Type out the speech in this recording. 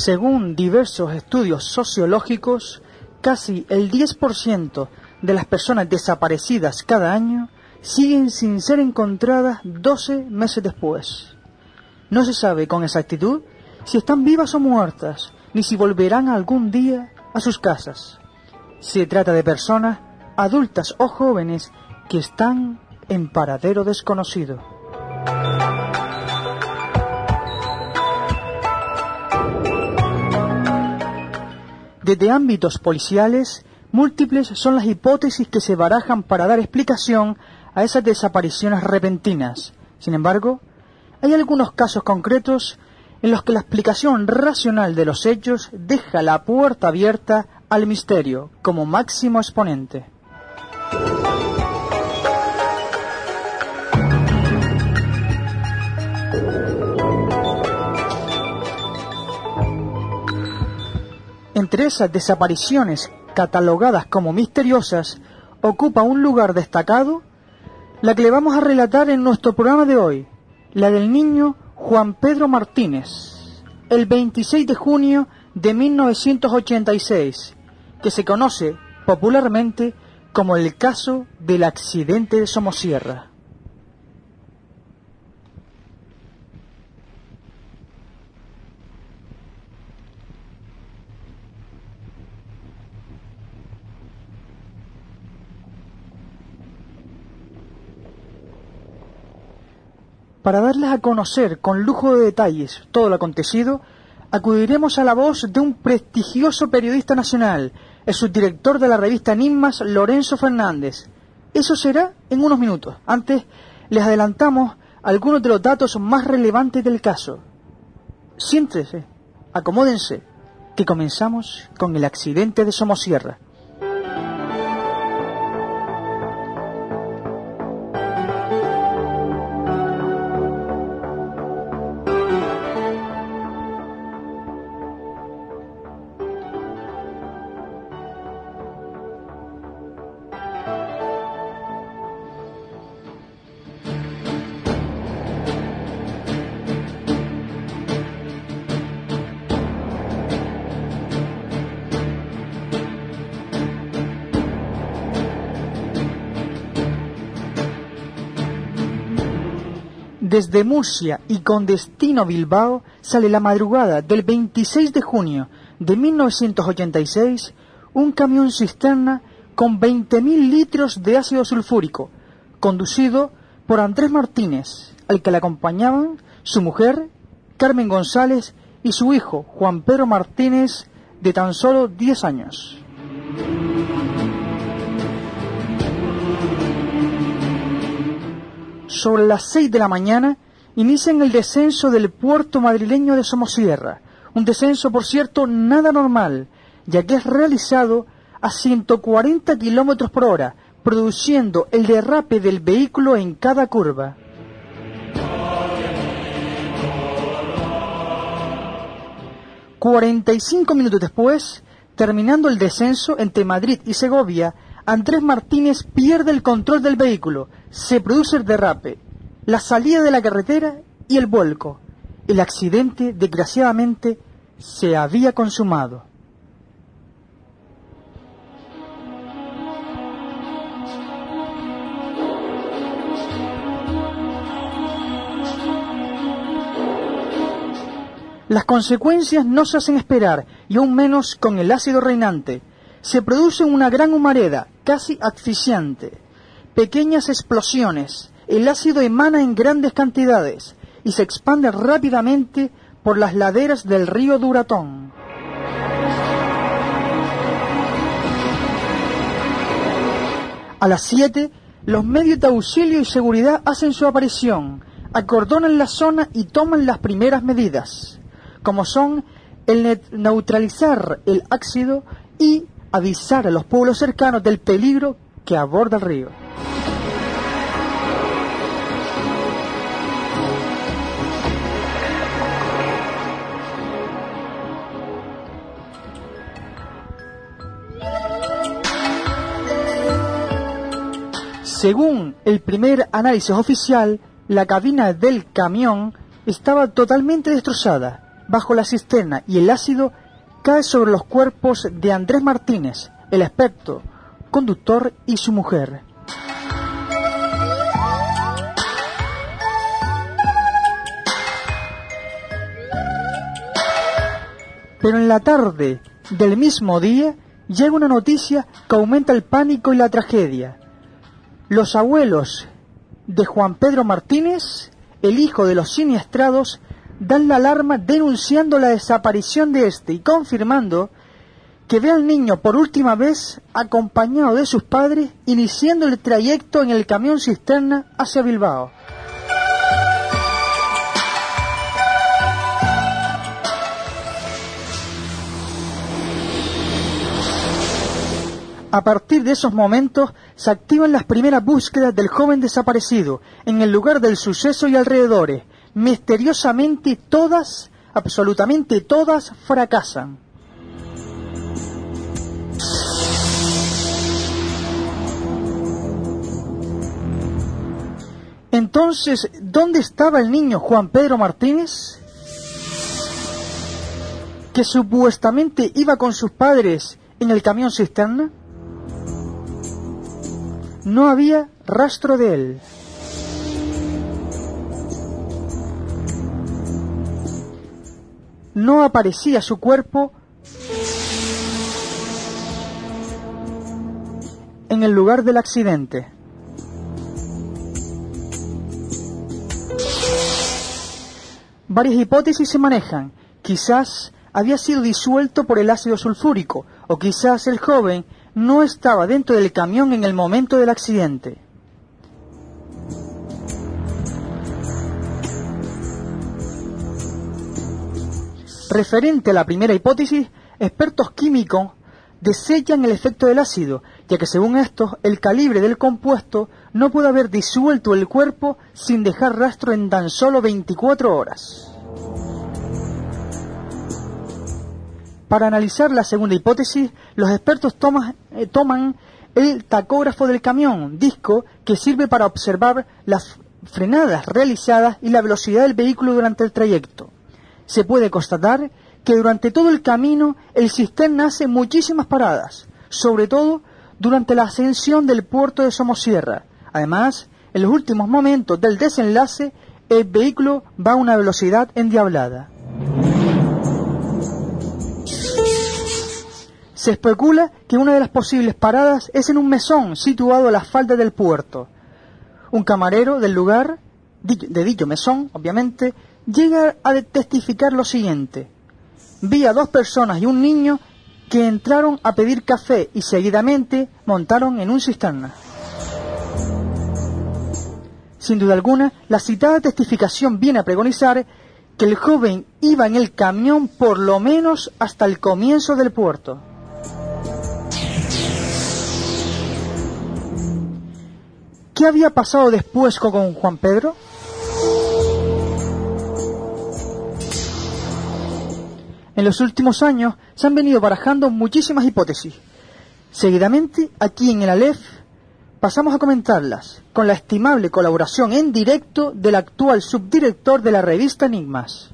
Según diversos estudios sociológicos, casi el 10% de las personas desaparecidas cada año siguen sin ser encontradas 12 meses después. No se sabe con exactitud si están vivas o muertas, ni si volverán algún día a sus casas. Se trata de personas, adultas o jóvenes, que están en paradero desconocido. Desde ámbitos policiales, múltiples son las hipótesis que se barajan para dar explicación a esas desapariciones repentinas. Sin embargo, hay algunos casos concretos en los que la explicación racional de los hechos deja la puerta abierta al misterio como máximo exponente. Entre esas desapariciones catalogadas como misteriosas, ocupa un lugar destacado la que le vamos a relatar en nuestro programa de hoy, la del niño Juan Pedro Martínez, el 26 de junio de 1986, que se conoce popularmente como el caso del accidente de Somosierra. Para darles a conocer con lujo de detalles todo lo acontecido, acudiremos a la voz de un prestigioso periodista nacional, el subdirector de la revista Enigmas, Lorenzo Fernández. Eso será en unos minutos. Antes, les adelantamos algunos de los datos más relevantes del caso. Siéntense, acomódense, que comenzamos con el accidente de Somosierra. Desde Murcia y con destino Bilbao sale la madrugada del 26 de junio de 1986 un camión cisterna con 20.000 litros de ácido sulfúrico, conducido por Andrés Martínez, al que le acompañaban su mujer, Carmen González, y su hijo, Juan Pedro Martínez, de tan solo 10 años. Sobre las 6 de la mañana inician el descenso del puerto madrileño de Somosierra, un descenso, por cierto, nada normal, ya que es realizado a 140 kilómetros por hora, produciendo el derrape del vehículo en cada curva. «45 minutos después, terminando el descenso entre Madrid y Segovia, Andrés Martínez pierde el control del vehículo, se produce el derrape, la salida de la carretera y el vuelco. El accidente, desgraciadamente, se había consumado». Las consecuencias no se hacen esperar, y aún menos con el ácido reinante. Se produce una gran humareda, casi asfixiante. Pequeñas explosiones, el ácido emana en grandes cantidades y se expande rápidamente por las laderas del río Duratón. A las 7, los medios de auxilio y seguridad hacen su aparición, acordonan la zona y toman las primeras medidas, como son el neutralizar el ácido y avisar a los pueblos cercanos del peligro que aborda el río. Según el primer análisis oficial, la cabina del camión estaba totalmente destrozada. bajo la cisterna y el ácido cae sobre los cuerpos de Andrés Martínez, el experto conductor, y su mujer. Pero en la tarde del mismo día llega una noticia que aumenta el pánico y la tragedia. Los abuelos de Juan Pedro Martínez, el hijo de los siniestrados, dan la alarma denunciando la desaparición de este y confirmando que ve al niño por última vez acompañado de sus padres iniciando el trayecto en el camión cisterna hacia Bilbao. A partir de esos momentos se activan las primeras búsquedas del joven desaparecido en el lugar del suceso y alrededores. Misteriosamente todas, absolutamente todas, fracasan. Entonces, ¿dónde estaba el niño Juan Pedro Martínez? Que supuestamente iba con sus padres en el camión cisterna. No había rastro de él. No aparecía su cuerpo en el lugar del accidente. Varias hipótesis se manejan. Quizás había sido disuelto por el ácido sulfúrico, o quizás el joven no estaba dentro del camión en el momento del accidente. Referente a la primera hipótesis, expertos químicos desean el efecto del ácido, ya que según estos, el calibre del compuesto no puede haber disuelto el cuerpo sin dejar rastro en tan solo 24 horas. Para analizar la segunda hipótesis, los expertos toman el tacógrafo del camión, disco que sirve para observar las frenadas realizadas y la velocidad del vehículo durante el trayecto. Se puede constatar que durante todo el camino el cisterna hace muchísimas paradas, sobre todo durante la ascensión del puerto de Somosierra. Además, en los últimos momentos del desenlace, el vehículo va a una velocidad endiablada. Se especula que una de las posibles paradas es en un mesón situado a las faldas del puerto. Un camarero del lugar, de dicho mesón, obviamente, llega a testificar lo siguiente: vi a 2 personas y un niño que entraron a pedir café y seguidamente montaron en un cisterna. Sin duda alguna, la citada testificación viene a pregonizar que el joven iba en el camión por lo menos hasta el comienzo del puerto. ¿Qué había pasado después con Juan Pedro? En los últimos años se han venido barajando muchísimas hipótesis. Seguidamente, aquí en el Aleph, pasamos a comentarlas, con la estimable colaboración en directo del actual subdirector de la revista Enigmas.